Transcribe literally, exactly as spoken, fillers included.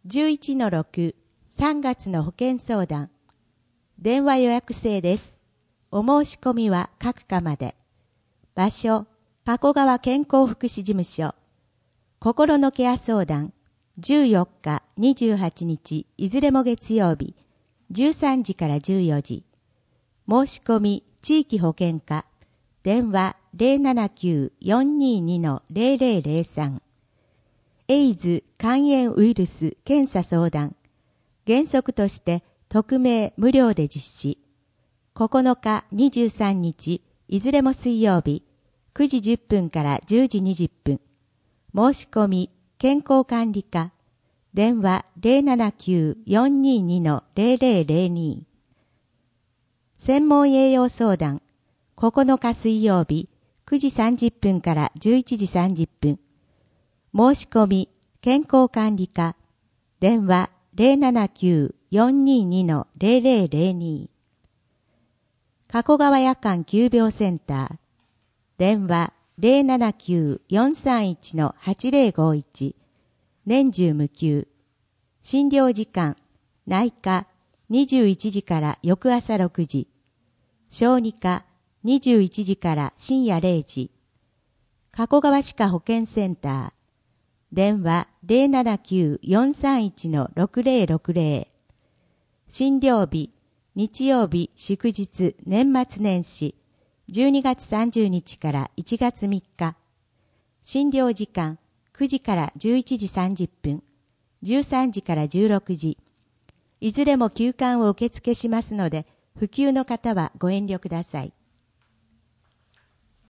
じゅういちのろく、さんがつの保険相談。電話予約制です。お申し込みは各課まで。場所、加古川健康福祉事務所。心のケア相談。じゅうよっか、にじゅうはちにち、いずれも月曜日、じゅうさんじからじゅうよじ。申し込み、地域保険課。電話 ゼロななきゅう よんにーに ゼロゼロゼロさん。エイズ肝炎ウイルス検査相談。原則として匿名無料で実施。ここのか、にじゅうさんにち、いずれも水曜日、くじじゅっぷんからじゅうじにじゅっぷん。申し込み、健康管理課。電話 ゼロななきゅう よんにーに ゼロゼロゼロに。専門栄養相談。ここのか水曜日、くじさんじゅっぷんからじゅういちじさんじゅっぷん。申し込み、健康管理課。電話 ゼロななきゅう よんにーに ゼロゼロゼロゼロに。加古川夜間急病センター。電話 ゼロななきゅう よんさんいち はちゼロごいち。年中無休。診療時間、内科にじゅういちじから翌朝ろくじ。小児科にじゅういちじから深夜れいじ。加古川歯科保健センター。電話 ゼロななきゅう よんさんいち ろくゼロろくゼロ。診療日、日曜日、祝日、年末年始、じゅうにがつさんじゅうにちからいちがつみっか。診療時間、くじからじゅういちじさんじゅっぷん、じゅうさんじからじゅうろくじ。いずれも休館を受付しますので、不急の方はご遠慮ください。